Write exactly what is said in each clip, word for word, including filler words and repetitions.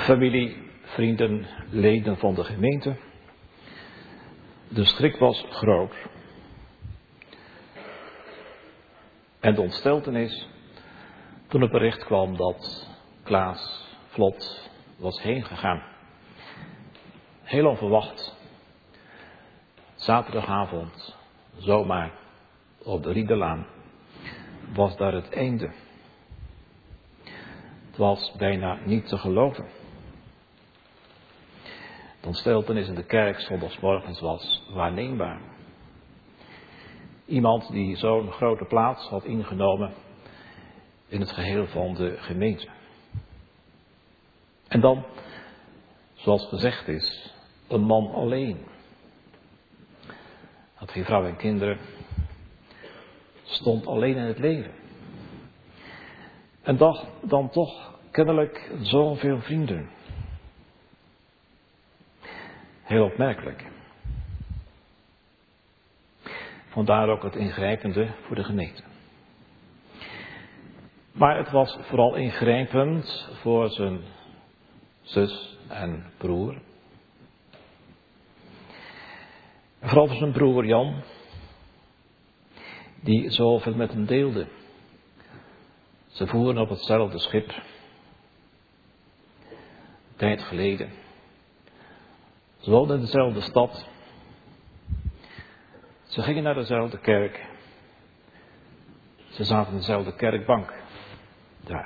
Familie, vrienden, leden van de gemeente. De schrik was groot. En de ontsteltenis toen het bericht kwam dat Klaas Vlot was heen gegaan. Heel onverwacht. Zaterdagavond, zomaar op de Riedelaan, was daar het einde. Het was bijna niet te geloven. De ontsteltenis in de kerk zondagsmorgens was waarneembaar. Iemand die zo'n grote plaats had ingenomen in het geheel van de gemeente. En dan, zoals gezegd is, een man alleen. Had geen vrouw en kinderen. Stond alleen in het leven. En dacht dan toch kennelijk zoveel vrienden. Heel opmerkelijk. Vandaar ook het ingrijpende voor de gemeente. Maar het was vooral ingrijpend voor zijn zus en broer. En vooral voor zijn broer Jan, die zoveel met hem deelde. Ze voeren op hetzelfde schip. Een tijd geleden. Ze woonden in dezelfde stad. Ze gingen naar dezelfde kerk. Ze zaten in dezelfde kerkbank. Daar.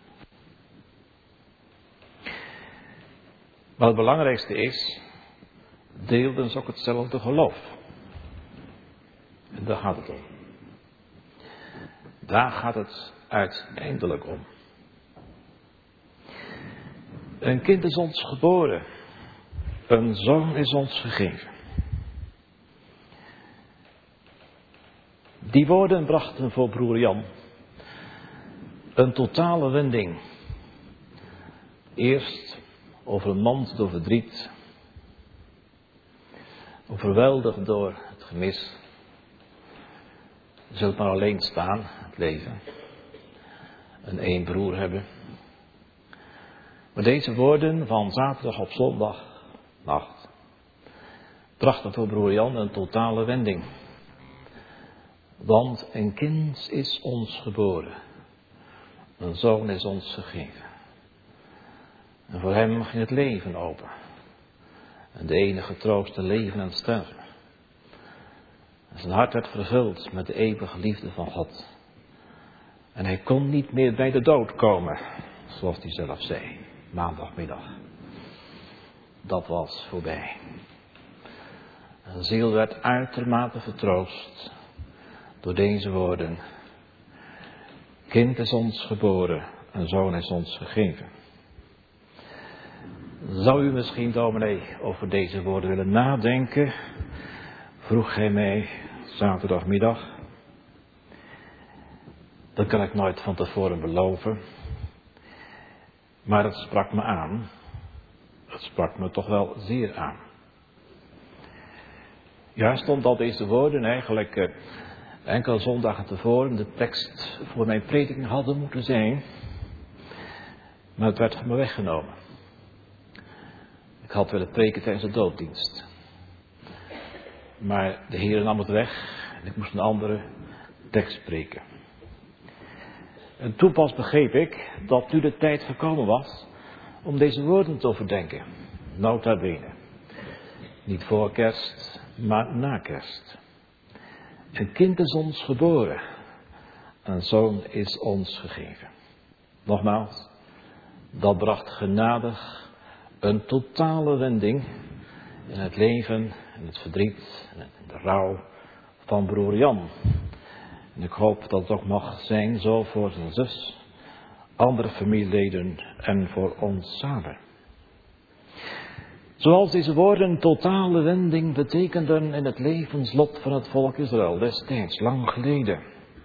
Maar het belangrijkste is, deelden ze ook hetzelfde geloof. En daar gaat het om. Daar gaat het uiteindelijk om. Een kind is ons geboren. Een zoon is ons gegeven. Die woorden brachten voor broer Jan een totale wending. Eerst overmand door verdriet. Overweldigd door het gemis. Je zult maar alleen staan, het leven. En één broer hebben. Maar deze woorden van zaterdag op zondagnacht brachten voor broer Jan een totale wending. Want een kind is ons geboren. Een zoon is ons gegeven. En voor hem ging het leven open. En de enige troost te leven en sterven. En zijn hart werd vervuld met de eeuwige liefde van God. En hij kon niet meer bij de dood komen, zoals hij zelf zei, maandagmiddag. Dat was voorbij. Zijn ziel werd uitermate vertroost door deze woorden. Kind is ons geboren, een zoon is ons gegeven. Zou u misschien, dominee, over deze woorden willen nadenken? Vroeg hij mij zaterdagmiddag. Dat kan ik nooit van tevoren beloven. Maar het sprak me aan. Het sprak me toch wel zeer aan. Juist omdat deze woorden eigenlijk eh, enkele zondagen tevoren de tekst voor mijn prediking hadden moeten zijn. Maar het werd van me weggenomen. Ik had willen preken tijdens de doopdienst. Maar de Heer nam het weg en ik moest een andere tekst spreken. En toen pas begreep ik dat nu de tijd gekomen was om deze woorden te overdenken. Nota bene. Niet voor kerst, maar na kerst. Een kind is ons geboren. Een zoon is ons gegeven. Nogmaals, dat bracht genadig een totale wending in het leven, in het verdriet, in de rouw van broer Jan. En ik hoop dat het ook mag zijn zo voor zijn zus, andere familieleden en voor ons samen. Zoals deze woorden een totale wending betekenden in het levenslot van het volk Israël destijds, lang geleden.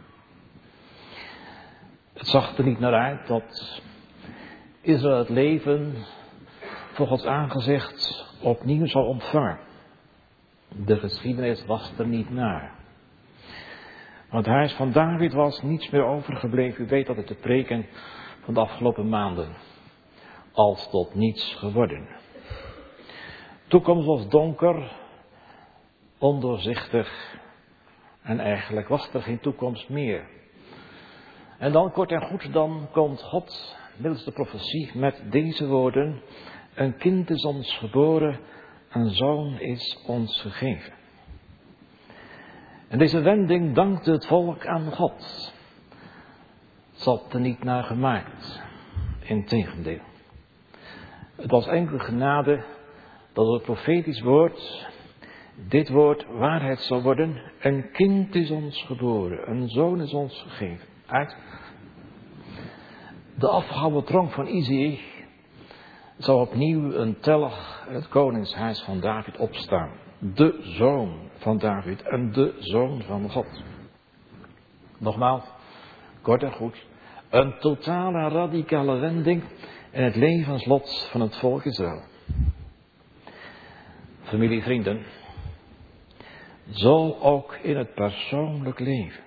Het zag er niet naar uit dat Israël het leven voor Gods aangezicht opnieuw zou ontvangen. De geschiedenis was er niet naar. Want het huis van David was niets meer overgebleven. U weet dat uit de preken van de afgelopen maanden. als tot niets geworden. Toekomst was donker, ondoorzichtig en eigenlijk was er geen toekomst meer. En dan kort en goed, dan komt God middels de profetie met deze woorden: een kind is ons geboren, een zoon is ons gegeven. En deze wending dankte het volk aan God. Het zat er niet naar gemaakt, integendeel. Het was enkel genade dat het profetisch woord, dit woord waarheid zal worden: een kind is ons geboren, een zoon is ons gegeven. Uit de afgehouden tronk van Isaïe zou opnieuw een telg in het koningshuis van David opstaan. De zoon van David en de zoon van God. Nogmaals, kort en goed, een totale radicale wending in het levenslot van het volk Israël. Familie, vrienden, zo ook in het persoonlijk leven.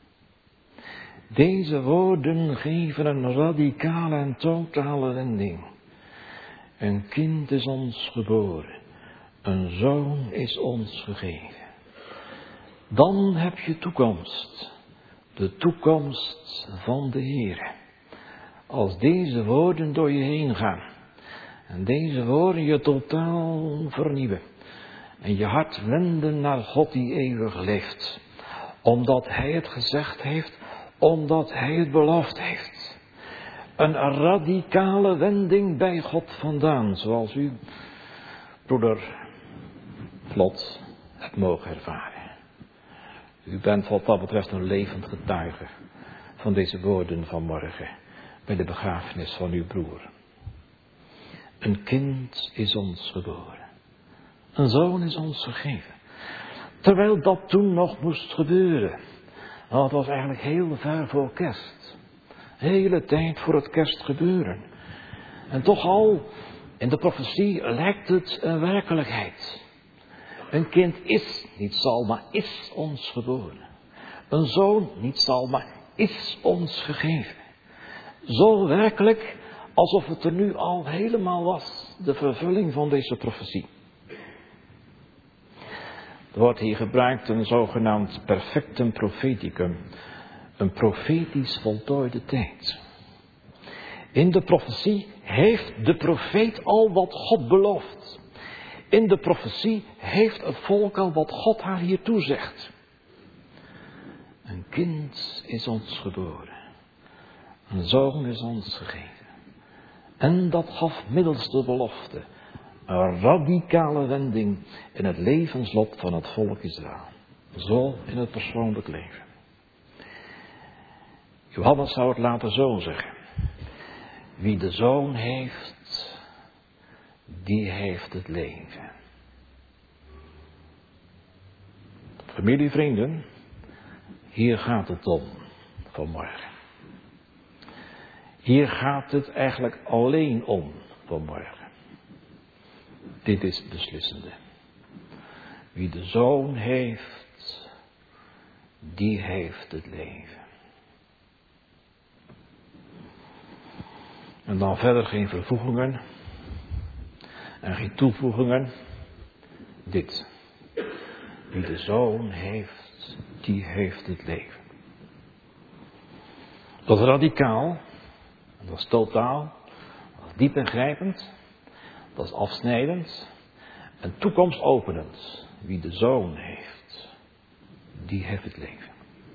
Deze woorden geven een radicale en totale wending. Een kind is ons geboren, een zoon is ons gegeven. Dan heb je toekomst, de toekomst van de Heer. Als deze woorden door je heen gaan en deze woorden je totaal vernieuwen en je hart wenden naar God die eeuwig leeft, omdat Hij het gezegd heeft, omdat Hij het beloofd heeft. Een radicale wending bij God vandaan, zoals u, broeder Vlot, hebt mogen ervaren. U bent wat dat betreft een levend getuige van deze woorden van morgen bij de begrafenis van uw broer. Een kind is ons geboren. Een zoon is ons gegeven. Terwijl dat toen nog moest gebeuren. Want het was eigenlijk heel ver voor kerst. Hele tijd voor het kerstgebeuren. En toch al, in de profetie lijkt het een werkelijkheid. Een kind is, niet zal, maar is ons geboren. Een zoon, niet zal, maar is ons gegeven. Zo werkelijk, alsof het er nu al helemaal was, de vervulling van deze profetie. Er wordt hier gebruikt een zogenaamd perfectum propheticum, een profetisch voltooide tijd. In de profetie heeft de profeet al wat God belooft. In de profetie heeft het volk al wat God haar hier toezegt. Een kind is ons geboren, een zoon is ons gegeven. En dat gaf middels de belofte een radicale wending in het levenslot van het volk Israël. Zo in het persoonlijk leven. Johannes zou het later zo zeggen: wie de zoon heeft, die heeft het leven. Familie, vrienden, hier gaat het om vanmorgen. Hier gaat het eigenlijk alleen om vanmorgen. Dit is het beslissende. Wie de zoon heeft, die heeft het leven. En dan verder geen vervoegingen en geen toevoegingen. Dit. Wie de zoon heeft, die heeft het leven. Dat is radicaal, dat is totaal, dat is diep ingrijpend, dat is afsnijdend en toekomstopenend. Wie de zoon heeft, die heeft het leven.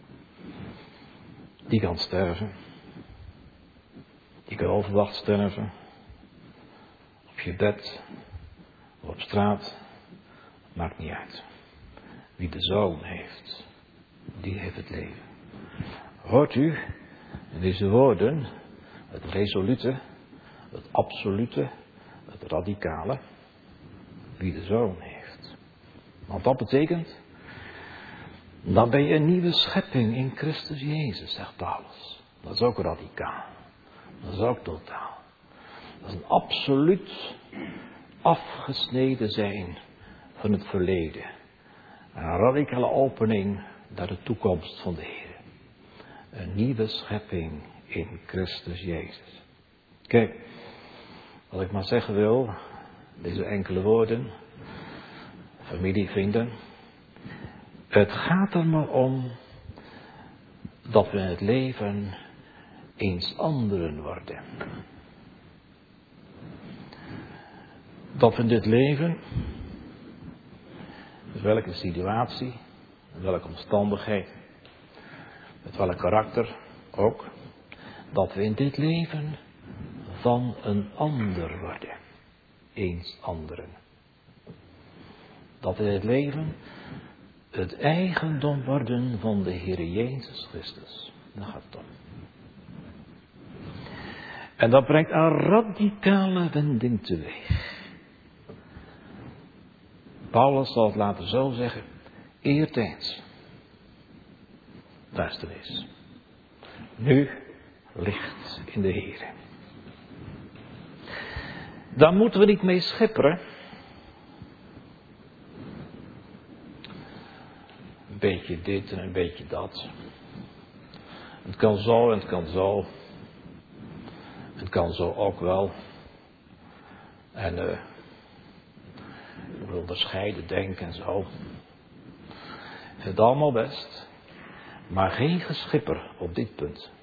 Die kan sterven. Die kan overdag sterven. Op je bed. Of op straat. Maakt niet uit. Wie de zoon heeft, die heeft het leven. Hoort u in deze woorden het resolute, het absolute, het radicale. Wie de zoon heeft. Want dat betekent, dan ben je een nieuwe schepping in Christus Jezus, zegt Paulus. Dat is ook radicaal. Dat is ook totaal. Dat is een absoluut afgesneden zijn van het verleden. Een radicale opening naar de toekomst van de Heer. Een nieuwe schepping in Christus Jezus. Kijk, Wat ik maar zeggen wil, deze enkele woorden, familie, vrienden. Het gaat er maar om dat we in het leven eens anderen worden. Dat we in dit leven, met welke situatie, met welke omstandigheid, met welk karakter ook, dat we in dit leven van een ander worden. Eens anderen. Dat we in het leven het eigendom worden van de Heer Jezus Christus. Daar gaat het om. En dat brengt een radicale wending teweeg. Paulus zal het later zo zeggen. Eertijds. Duisternis. Nu licht in de Heer. Daar moeten we niet mee schipperen. Een beetje dit en een beetje dat. Het kan zo en het kan zo. Het kan zo ook wel. En uh, ik wil onderscheiden denken en zo. Ik vind het allemaal best. Maar geen geschipper op dit punt.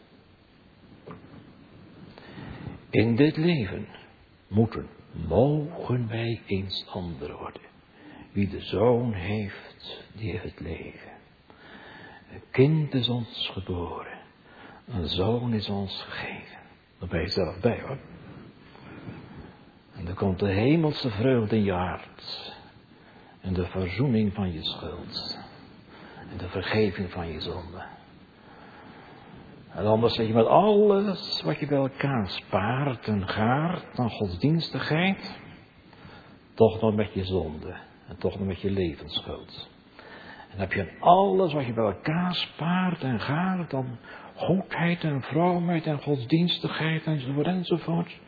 In dit leven moeten, mogen wij eens ander worden. Wie de Zoon heeft, die heeft het leven. Een kind is ons geboren. Een zoon is ons gegeven. Daar ben je zelf bij hoor. En dan komt de hemelse vreugde in je hart. En de verzoening van je schuld. En de vergeving van je zonde. En anders zeg je met alles wat je bij elkaar spaart en gaart aan godsdienstigheid. Toch nog met je zonde. En toch nog met je levensschuld. En heb je alles wat je bij elkaar spaart en gaart aan goedheid en vroomheid en godsdienstigheid enzovoort enzovoort.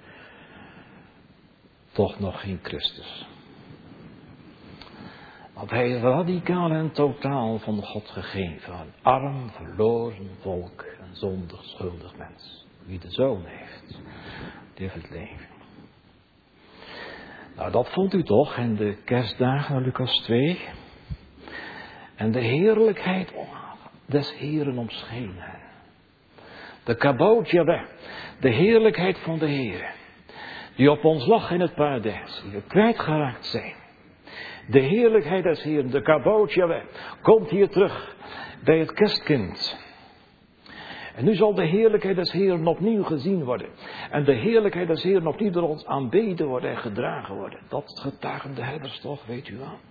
Toch nog geen Christus. Want hij is radicaal en totaal van God gegeven. Een arm, verloren volk, een zondig, schuldig mens. Wie de Zoon heeft, die heeft het leven. Nou, dat vond u toch in de kerstdagen, Lucas twee. En de heerlijkheid des Heeren omschenen. De kabod Jahweh, de heerlijkheid van de Heer. Die op ons lag in het paradijs, die we kwijtgeraakt zijn. De heerlijkheid des Heeren, de kabod Jahweh, komt hier terug bij het kerstkind. En nu zal de heerlijkheid des Heeren opnieuw gezien worden. En de heerlijkheid des Heeren opnieuw door ons aanbeden worden en gedragen worden. Dat getuigen de herders toch, weet u wel.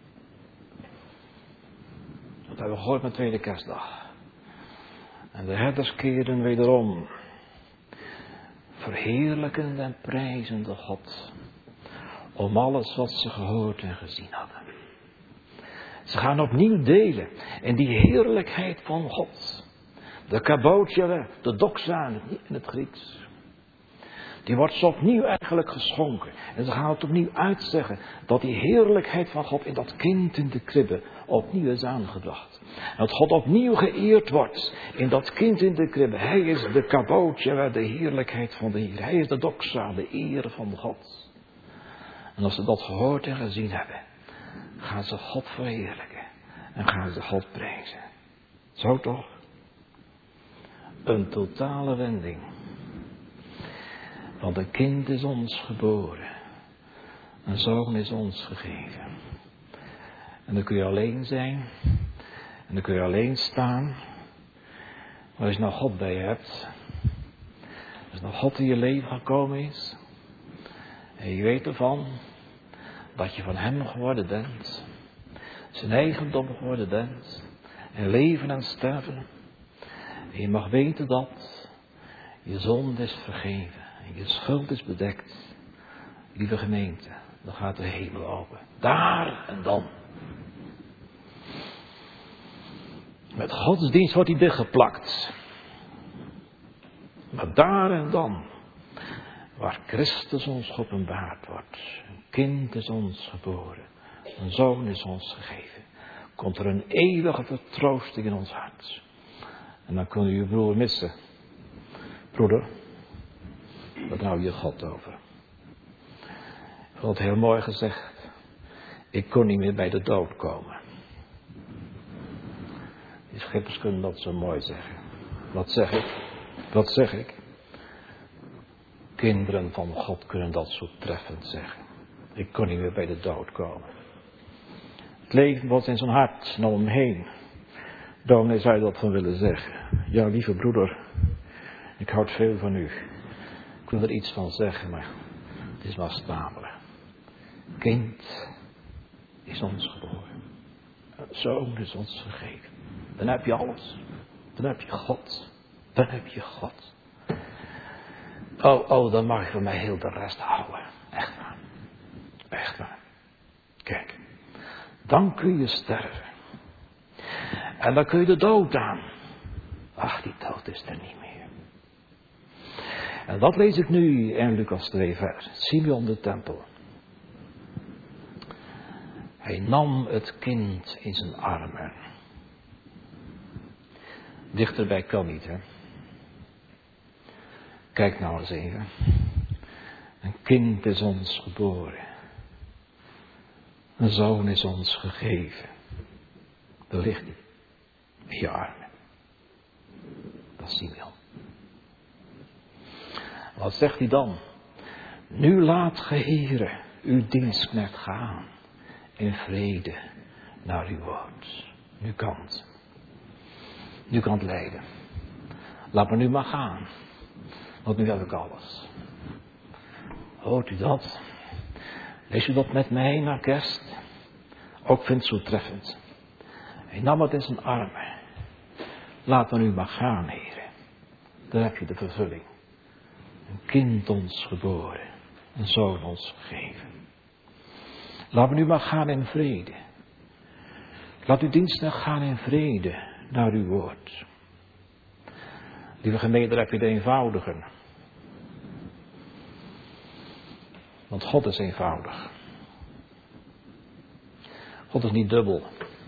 Dat hebben we gehoord met tweede kerstdag. En de herders keerden wederom. Verheerlijkend en prijzende God. Om alles wat ze gehoord en gezien hadden. Ze gaan opnieuw delen in die heerlijkheid van God. De kabod Jahweh, de doxa in het Grieks. Die wordt ze opnieuw eigenlijk geschonken. En ze gaan het opnieuw uitzeggen dat die heerlijkheid van God in dat kind in de kribbe opnieuw is aangebracht. En dat God opnieuw geëerd wordt in dat kind in de kribbe. Hij is de kabod Jahweh, de heerlijkheid van de Heer. Hij is de doxa, de eer van God. En als ze dat gehoord en gezien hebben, gaan ze God verheerlijken. En gaan ze God prijzen. Zo toch? Een totale wending. Want een kind is ons geboren. Een zoon is ons gegeven. En dan kun je alleen zijn. En dan kun je alleen staan. Maar als je nou God bij je hebt. Als nou God in je leven gekomen is. En je weet ervan. Dat je van hem geworden bent. Zijn eigendom geworden bent. En leven en sterven. En je mag weten dat je zonde is vergeven. En je schuld is bedekt. Lieve gemeente, dan gaat de hemel open. Daar en dan. Met godsdienst wordt hij dichtgeplakt. Maar daar en dan. Waar Christus ons geopenbaard wordt. Een kind is ons geboren. Een zoon is ons gegeven. Komt er een eeuwige vertroosting in ons hart. En dan kun je je broer missen. Broeder, wat hou je God over? Ik vond het heel mooi gezegd. Ik kon niet meer bij de dood komen. Die schippers kunnen dat zo mooi zeggen. Wat zeg ik? Wat zeg ik? Kinderen van God kunnen dat zo treffend zeggen. Ik kon niet meer bij de dood komen. Het leven was in zijn hart en om hem heen. Dominee zou je dat van willen zeggen. Ja, lieve broeder, ik houd veel van u. Ik wil er iets van zeggen, maar het is maar stapelen. Kind is ons geboren. Een zoon is ons gegeven. Dan heb je alles. Dan heb je God. Dan heb je God. Oh, oh, dan mag je van mij heel de rest houden. Echt waar. Echt waar. Kijk. Dan kun je sterven. En dan kun je de dood aan. Ach, die dood is er niet meer. En dat lees ik nu in Lucas twee vers. Simeon de tempel. Hij nam het kind in zijn armen. Dichterbij kan niet, hè. Kijk nou eens even. Een kind is ons geboren. Een zoon is ons gegeven. Daar ligt hij. In je armen. Dat is Simeon. Wat zegt hij dan? Nu laat ge, Heere, uw dienstknecht gaan. In vrede naar uw woord. Nu kan het. Nu kan het lijden. Laat me nu maar gaan. Want nu heb ik alles. Hoort u dat? Lees u dat met mij naar kerst? Ook vindt het zo treffend. Hij nam het in zijn armen. Laat me nu maar gaan, Heere. Daar heb je de vervulling. Een kind ons geboren. Een zoon ons gegeven. Laat me nu maar gaan in vrede. Laat uw diensten gaan in vrede naar uw woord. Lieve gemeente, daar heb je de eenvoudigen. Want God is eenvoudig. God is niet dubbel.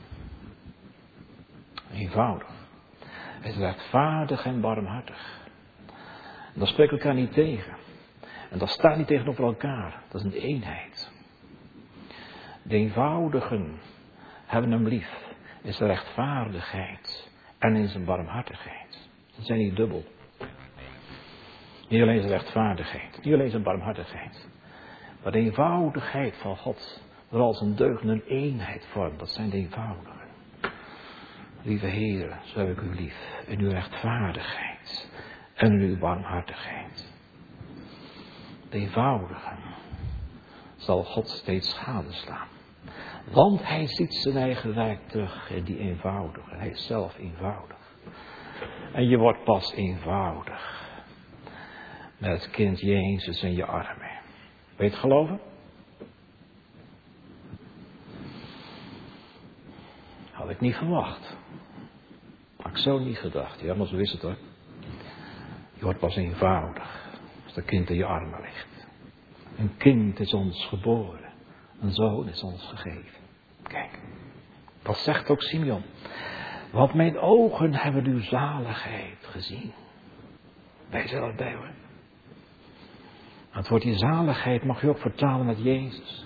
Eenvoudig. Hij is rechtvaardig en barmhartig. En dat spreken we elkaar niet tegen. En dat staat niet tegenover elkaar. Dat is een eenheid. De eenvoudigen hebben hem lief in zijn rechtvaardigheid en in zijn barmhartigheid. Ze zijn niet dubbel. Niet alleen zijn rechtvaardigheid, niet alleen zijn barmhartigheid. Maar de eenvoudigheid van God, waar als een deugd een eenheid vormt, dat zijn de eenvoudigen. Lieve Heer, zo heb ik u lief in uw rechtvaardigheid en in uw barmhartigheid. De eenvoudigen zal God steeds gadeslaan. Want hij ziet zijn eigen werk terug in die eenvoudige. Hij is zelf eenvoudig. En je wordt pas eenvoudig met het kind Jezus in je armen. Weet je het geloven? Had ik niet verwacht. Had ik zo niet gedacht. Ja, maar zo is het hoor. Je wordt pas eenvoudig als het kind in je armen ligt. Een kind is ons geboren. Een zoon is ons gegeven. Kijk, dat zegt ook Simeon. Want mijn ogen hebben uw zaligheid gezien. Wij zijn erbij hoor. Het woord die zaligheid mag je ook vertalen met Jezus.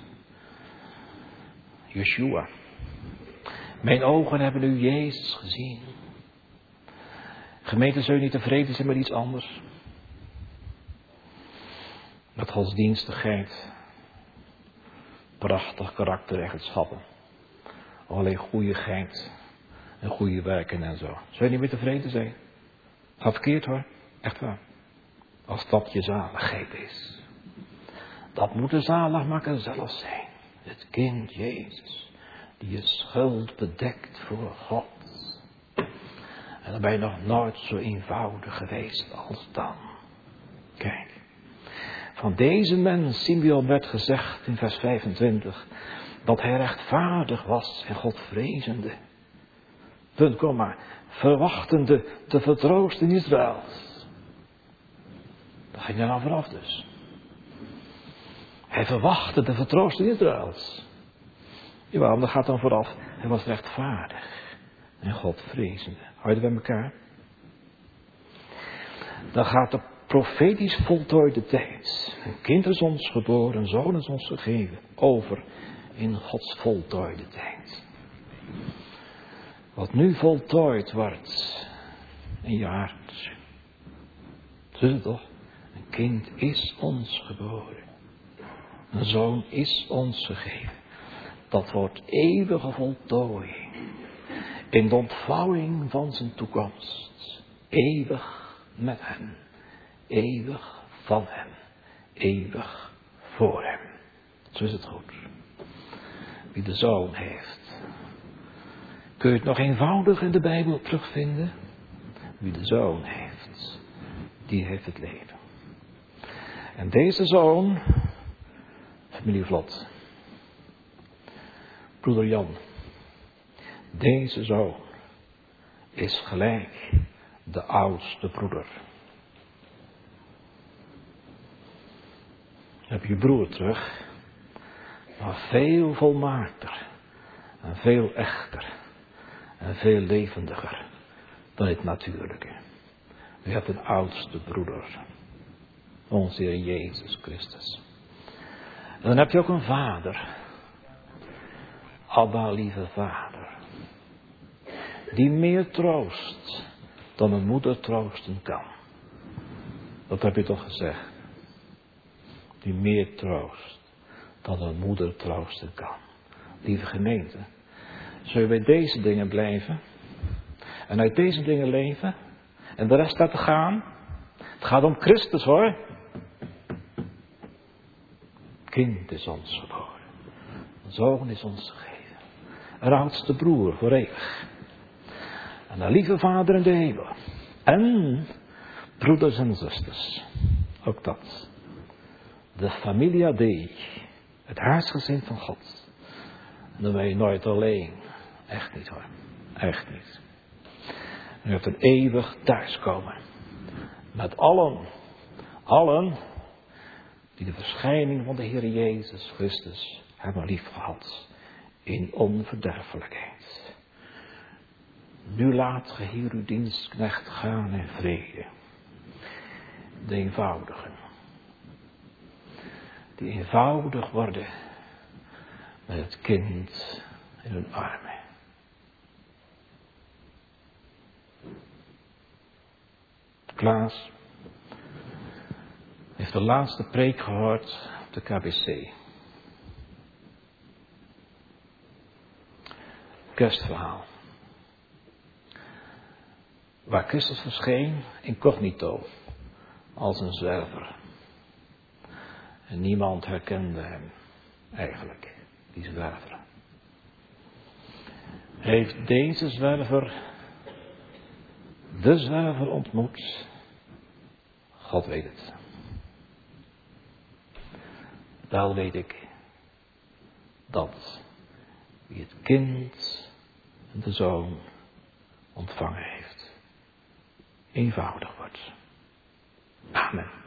Yeshua. Mijn ogen hebben u Jezus gezien. Gemeente, zul je niet tevreden zijn met iets anders? Met godsdienstigheid. Prachtig karaktereigenschappen. Alleen goeieheid. En goede werken en zo. Zul je niet meer tevreden zijn? Gaat verkeerd hoor. Echt waar. Als dat je zaligheid is. Dat moet de zaligmaker zelf zijn. Het kind Jezus. Die je schuld bedekt voor God. En dan ben je nog nooit zo eenvoudig geweest als dan. Kijk. Van deze mens, Simeon, werd gezegd in vers vijfentwintig. Dat hij rechtvaardig was en Godvrezende. Punt, kom maar. Verwachtende de vertroosten Israëls. Daar ging hij nou vanaf dus. Hij verwachtte de vertroosten Israëls. Jawel, dat gaat dan vooraf. Hij was rechtvaardig en Godvrezende. Hou je het bij elkaar? Dan gaat de profetisch voltooide tijd. Een kind is ons geboren, een zoon is ons gegeven. Over in Gods voltooide tijd. Wat nu voltooid wordt in je hart. Zie je toch? Een kind is ons geboren. Een zoon is ons gegeven. Dat wordt eeuwige voltooiing. In de ontvouwing van zijn toekomst. Eeuwig met hem. Eeuwig van hem. Eeuwig voor hem. Zo is het goed. Wie de zoon heeft. Kun je het nog eenvoudig in de Bijbel terugvinden? Wie de zoon heeft. Die heeft het leven. En deze zoon. Familie Vlot. Broeder Jan. Deze zoon is gelijk de oudste broeder. Dan heb je broer terug, maar veel volmaakter en veel echter en veel levendiger dan het natuurlijke. U hebt een oudste broeder, onze Heer Jezus Christus. En dan heb je ook een vader, Abba, lieve vader. Die meer troost dan een moeder troosten kan. Dat heb je toch gezegd. Die meer troost dan een moeder troosten kan. Lieve gemeente, zul je bij deze dingen blijven? En uit deze dingen leven? En de rest laten gaan? Het gaat om Christus hoor. Kind is ons geboren. Een zoon is ons gegeven. Een oudste broer voor eeuwig. En een lieve vader in de hemel. En broeders en zusters. Ook dat. De familia Dei. Het huisgezin van God. En dan ben je nooit alleen. Echt niet hoor. Echt niet. En je hebt een eeuwig thuiskomen. Met allen. Allen. Die de verschijning van de Heer Jezus Christus hebben lief gehad. In onverderfelijkheid. Nu laat ge hier uw dienstknecht gaan in vrede. De eenvoudigen. Die eenvoudig worden met het kind in hun armen. Klaas heeft de laatste preek gehoord op de K B C. Kerstverhaal. Waar Christus verscheen, incognito, als een zwerver. En niemand herkende hem, eigenlijk, die zwerver. Heeft deze zwerver, de zwerver ontmoet? God weet het. Wel weet ik dat wie het kind en de zoon ontvangen heeft, eenvoudig wordt. Amen.